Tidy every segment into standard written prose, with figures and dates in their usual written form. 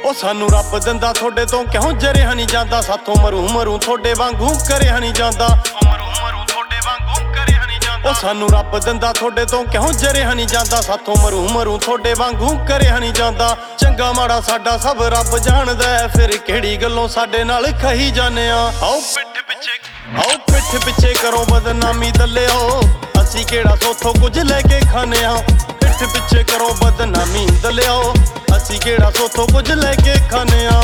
ਉਹ ਸਾਨੂੰ ਰੱਬ ਦਿੰਦਾ ਤੁਹਾਡੇ ਤੋਂ ਕਿਉਂ ਜਰਿਆ ਨਹੀਂ ਜਾਂਦਾ। ਸਾਥੋਂ ਮਰੂ ਮਰੂ ਤੁਹਾਡੇ ਵਾਂਗੂ ਕਰਿਆ ਨਹੀਂ ਜਾਂਦਾ। ਉਹ ਸਾਨੂੰ ਰੱਬ ਦਿੰਦਾ ਤੁਹਾਡੇ ਤੋਂ ਕਿਉਂ ਜਰਿਆ ਨਹੀਂ ਜਾਂਦਾ। ਸਾਥੋਂ ਮਰੂ ਮਰੂ ਤੁਹਾਡੇ ਵਾਂਗੂ ਕਰਿਆ ਨਹੀਂ ਜਾਂਦਾ। ਚੰਗਾ ਮਾੜਾ ਸਾਡਾ ਸਭ ਰੱਬ ਜਾਣਦਾ, ਫਿਰ ਕਿਹੜੀ ਗੱਲੋਂ ਸਾਡੇ ਨਾਲ ਕਹੀ ਜਾਂਦੇ ਆ। ਆਓ ਪਿੱਠ ਪਿੱਛੇ ਕਰੋ ਬਦਨਾਮੀ ਦਲਿਓ, ਅਸੀਂ ਕਿਹੜਾ ਸੋਥੋਂ ਕੁਝ ਲੈ ਕੇ ਖਾਣੇ ਆ। ਪਿੱਠ ਪਿੱਛੇ ਕਰੋ ਬਦਨਾਮੀ ਦਲਿਓ, ਅਸੀਂ ਕਿਹੜਾ ਸੋਥੋਂ ਕੁਝ ਲੈ ਕੇ ਖਾਣੇ ਆ।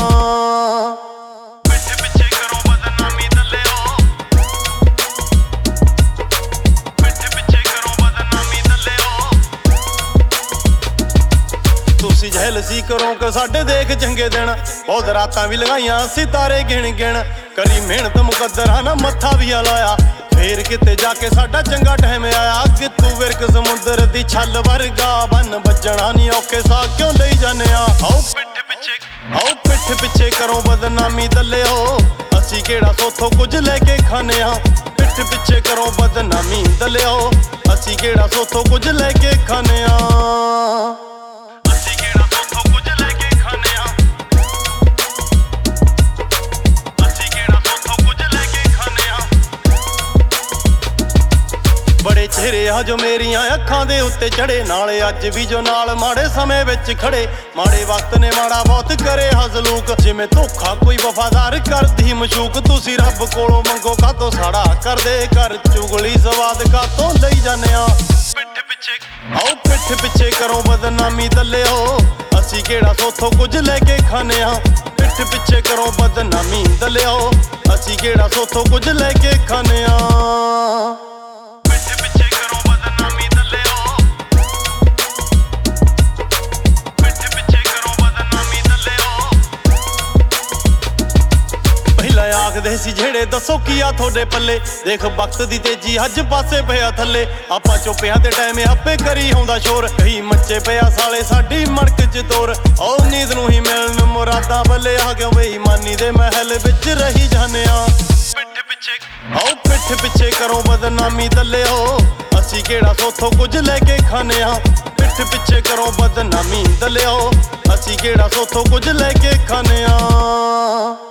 ਤੁਸੀਂ ਜਹਿਲਸੀ ਕਰੋ ਕਿ ਸਾਡੇ ਦੇਖ ਚੰਗੇ ਦਿਨ, ਬਹੁਤ ਰਾਤਾਂ ਵੀ ਲਗਾਈਆਂ ਸਿਤਾਰੇ ਗਿਣ ਗਿਣ। ਕਰੀ ਮਿਹਨਤ ਮੁਕੱਦਰਾਂ ਨਾ ਮੱਥਾ ਵੀ ਲਾਇਆ, ਫੇਰ ਕਿਤੇ ਜਾ ਕੇ ਸਾਡਾ ਚੰਗਾ ਟਾਈਮ ਆਇਆ। ਕਿ ਤੂੰ ਵਿਰਕ ਸਮੁੰਦਰ ਦੀ ਛੱਲ ਵਰਗਾ, ਬੰਨ ਵੱਜਣਾ ਨਹੀਂ ਔਖੇ ਸਾਹ ਕਿਉਂ ਲਈ ਜਾਂਦੇ ਆ। ਆਓ ਪਿੱਠ ਪਿੱਛੇ ਕਰੋ ਬਦਨਾਮੀ ਦਲਿਓ, ਅਸੀਂ ਕਿਹੜਾ ਸੋਥੋਂ ਕੁਝ ਲੈ ਕੇ ਖਾਣੇ ਆ। ਪਿੱਠ ਪਿੱਛੇ ਕਰੋ ਬਦਨਾਮੀ ਦਲਿਓ, ਅਸੀਂ ਕਿਹੜਾ ਸੋਥੋਂ ਕੁਝ ਲੈ ਕੇ ਖਾਣੇ ਆ। ਬੜੇ ਚਿਹਰੇ ਆ ਜੋ ਮੇਰੀਆਂ ਅੱਖਾਂ ਦੇ ਉੱਤੇ ਚੜੇ, ਨਾਲੇ ਅੱਜ ਵੀ ਜੋ ਨਾਲ ਮਾੜੇ ਸਮੇਂ ਵਿੱਚ ਖੜੇ। ਮਾੜੇ ਵਕਤ ਨੇ ਮਾੜਾ ਬਹੁਤ ਕਰੇ ਹਜ਼ਲੂਕ, ਜਿਵੇਂ ਧੋਖਾ ਕੋਈ ਵਫਾਦਾਰ ਕਰਦੀ ਮਸ਼ੂਕ। ਤੁਸੀਂ ਰੱਬ ਕੋਲੋਂ ਮੰਗੋ ਕਾਤੋਂ ਸਾੜਾ ਕਰਦੇ, ਕਰ ਚੁਗਲੀ ਸਵਾਦ ਕਾਤੋਂ ਲਈ ਜਾਂਦੇ ਆ। ਆਓ ਪਿੱਠ ਪਿੱਛੇ ਕਰੋ ਬਦਨਾਮੀ ਦਲਿਓ, ਅਸੀਂ ਕਿਹੜਾ ਸੋਥੋਂ ਕੁਝ ਲੈ ਕੇ ਖਾਣੇ ਆ। ਪਿੱਠ ਪਿੱਛੇ ਕਰੋ ਬਦਨਾਮੀ ਦਲਿਓ, ਅਸੀਂ ਕਿਹੜਾ ਸੋਥੋਂ ਕੁਝ ਲੈ ਕੇ ਖਾਣੇ ਆ। ਆਖਦੇ ਸੀ ਜਿਹੜੇ ਦੱਸੋ ਕੀ ਆ ਤੁਹਾਡੇ ਪੱਲੇ, ਦੇਖ ਵਕਤ ਦੀ ਤੇਜ਼ੀ ਅੱਜ ਪਾਸੇ ਪਿਆ ਥੱਲੇ। ਆਪਾਂ ਚੁੱਪਿਆਂ ਤੇ ਟਾਈਮ ਆਪੇ ਕਰੀ ਆਉਂਦਾ ਸ਼ੋਰ, ਕਹੀ ਮੱਚੇ ਪਿਆ ਸਾਲੇ ਸਾਡੀ ਮੜਕ ਚ ਤੋਰ। ਉਹ ਨੀਂਦ ਨੂੰ ਹੀ ਮਿਲਣ ਮੁਰਾਦਾਂ ਬੱਲੇ ਆ ਗਿਆ, ਬੇਈਮਾਨੀ ਦੇ ਮਹਿਲ ਵਿੱਚ ਰਹੀ ਜਾਂਦੇ ਆ। ਆਓ ਪਿੱਠ ਪਿੱਛੇ ਕਰੋ ਬਦਨਾਮੀ ਦਲਿਓ, ਅਸੀਂ ਕਿਹੜਾ ਸੋਥੋਂ ਕੁਝ ਲੈ ਕੇ ਖਾਣੇ ਆ। ਪਿੱਠ ਪਿੱਛੇ ਕਰੋ ਬਦਨਾਮੀ ਦਲਿਓ, ਅਸੀਂ ਕਿਹੜਾ ਸੋਥੋਂ ਕੁਝ ਲੈ ਕੇ ਖਾਣੇ ਆ।